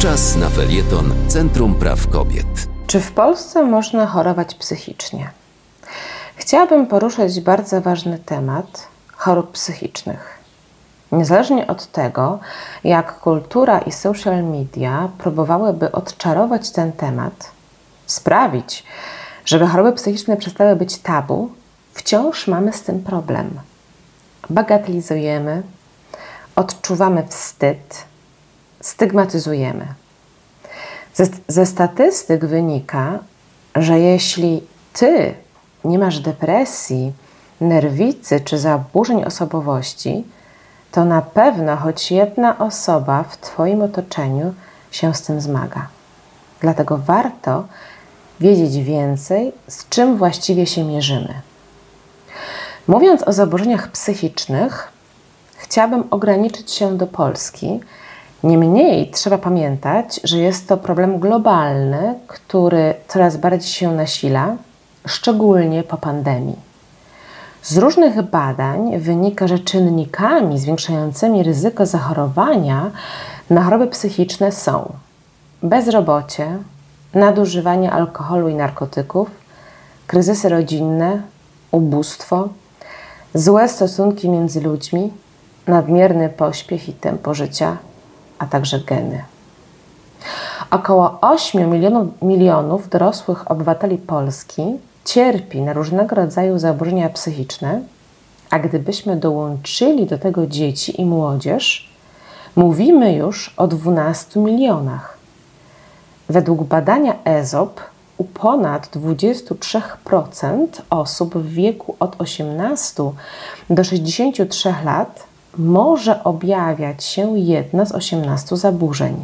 Czas na felieton Centrum Praw Kobiet. Czy w Polsce można chorować psychicznie? Chciałabym poruszyć bardzo ważny temat chorób psychicznych. Niezależnie od tego, jak kultura i social media próbowałyby odczarować ten temat, sprawić, żeby choroby psychiczne przestały być tabu, wciąż mamy z tym problem. Bagatelizujemy, odczuwamy wstyd, stygmatyzujemy. Ze statystyk wynika, że jeśli Ty nie masz depresji, nerwicy czy zaburzeń osobowości, to na pewno choć jedna osoba w Twoim otoczeniu się z tym zmaga. Dlatego warto wiedzieć więcej, z czym właściwie się mierzymy. Mówiąc o zaburzeniach psychicznych, chciałabym ograniczyć się do Polski. Niemniej trzeba pamiętać, że jest to problem globalny, który coraz bardziej się nasila, szczególnie po pandemii. Z różnych badań wynika, że czynnikami zwiększającymi ryzyko zachorowania na choroby psychiczne są bezrobocie, nadużywanie alkoholu i narkotyków, kryzysy rodzinne, ubóstwo, złe stosunki między ludźmi, nadmierny pośpiech i tempo życia, a także geny. Około 8 milionów dorosłych obywateli Polski cierpi na różnego rodzaju zaburzenia psychiczne, a gdybyśmy dołączyli do tego dzieci i młodzież, mówimy już o 12 milionach. Według badania EZOP u ponad 23% osób w wieku od 18 do 63 lat może objawiać się jedno z 18 zaburzeń.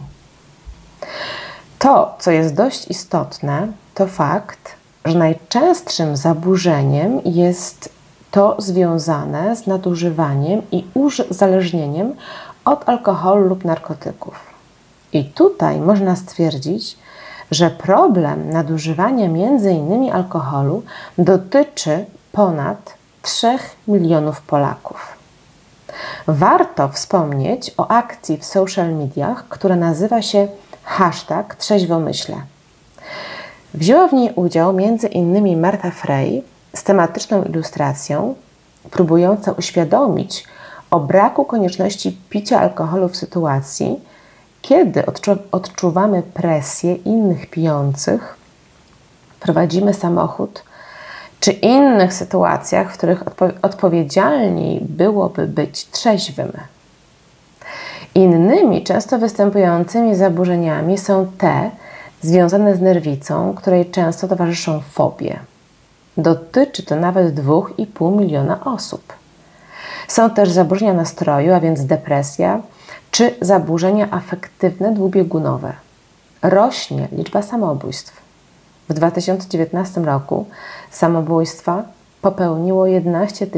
To, co jest dość istotne, to fakt, że najczęstszym zaburzeniem jest to związane z nadużywaniem i uzależnieniem od alkoholu lub narkotyków. I tutaj można stwierdzić, że problem nadużywania m.in. alkoholu dotyczy ponad 3 milionów Polaków. Warto wspomnieć o akcji w social mediach, która nazywa się #TrzeźwoMyślę. Wzięła w niej udział m.in. Marta Frey z tematyczną ilustracją próbująca uświadomić o braku konieczności picia alkoholu w sytuacji, kiedy odczuwamy presję innych pijących, prowadzimy samochód, czy innych sytuacjach, w których odpowiedzialniej byłoby być trzeźwym. Innymi, często występującymi zaburzeniami są te związane z nerwicą, której często towarzyszą fobie. Dotyczy to nawet 2,5 miliona osób. Są też zaburzenia nastroju, a więc depresja, czy zaburzenia afektywne dwubiegunowe. Rośnie liczba samobójstw. W 2019 roku samobójstwa popełniło 11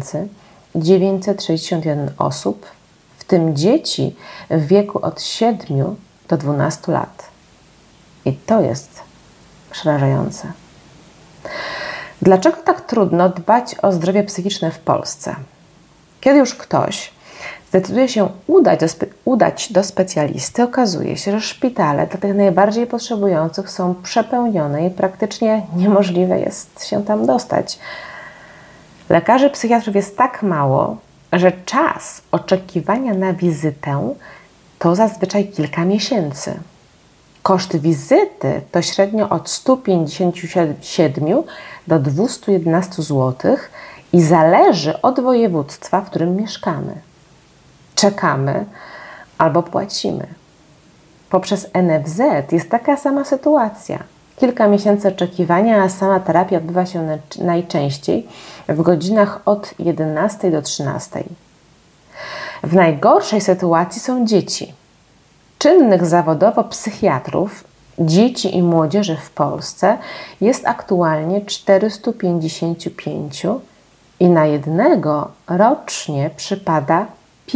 961 osób, w tym dzieci w wieku od 7 do 12 lat. I to jest przerażające. Dlaczego tak trudno dbać o zdrowie psychiczne w Polsce? Kiedy już ktoś zdecyduje się udać do specjalisty, okazuje się, że szpitale dla tych najbardziej potrzebujących są przepełnione i praktycznie niemożliwe jest się tam dostać. Lekarzy psychiatrów jest tak mało, że czas oczekiwania na wizytę to zazwyczaj kilka miesięcy. Koszt wizyty to średnio od 157 do 211 zł i zależy od województwa, w którym mieszkamy. Czekamy albo płacimy. Poprzez NFZ jest taka sama sytuacja. Kilka miesięcy oczekiwania, a sama terapia odbywa się najczęściej w godzinach od 11 do 13. W najgorszej sytuacji są dzieci. Czynnych zawodowo psychiatrów dzieci i młodzieży w Polsce jest aktualnie 455 i na jednego rocznie przypada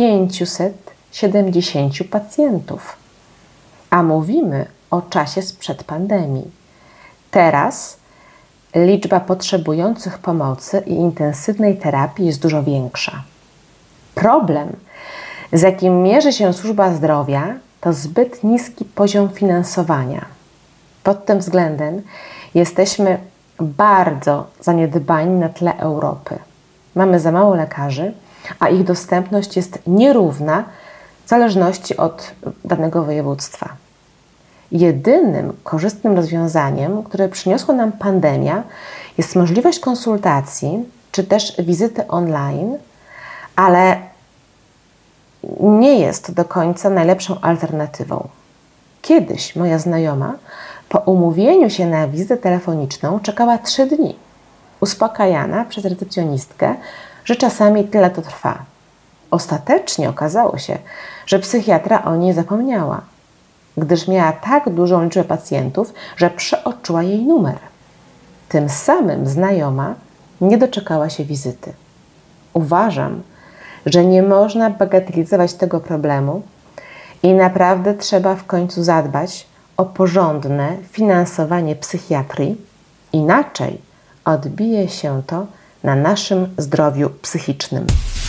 570 pacjentów. A mówimy o czasie sprzed pandemii. Teraz liczba potrzebujących pomocy i intensywnej terapii jest dużo większa. Problem, z jakim mierzy się służba zdrowia, to zbyt niski poziom finansowania. Pod tym względem jesteśmy bardzo zaniedbani na tle Europy. Mamy za mało lekarzy, a ich dostępność jest nierówna w zależności od danego województwa. Jedynym korzystnym rozwiązaniem, które przyniosła nam pandemia, jest możliwość konsultacji czy też wizyty online, ale nie jest to do końca najlepszą alternatywą. Kiedyś moja znajoma po umówieniu się na wizytę telefoniczną czekała 3 dni, uspokajana przez recepcjonistkę, że czasami tyle to trwa. Ostatecznie okazało się, że psychiatra o niej zapomniała, gdyż miała tak dużą liczbę pacjentów, że przeoczyła jej numer. Tym samym znajoma nie doczekała się wizyty. Uważam, że nie można bagatelizować tego problemu i naprawdę trzeba w końcu zadbać o porządne finansowanie psychiatrii, inaczej odbije się to na naszym zdrowiu psychicznym.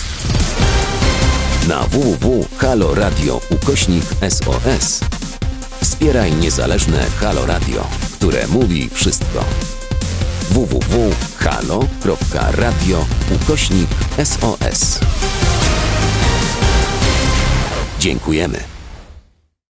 Na www.haloradio.SOS wspieraj niezależne Halo Radio, które mówi wszystko. www.halo.radio/SOS. Dziękujemy.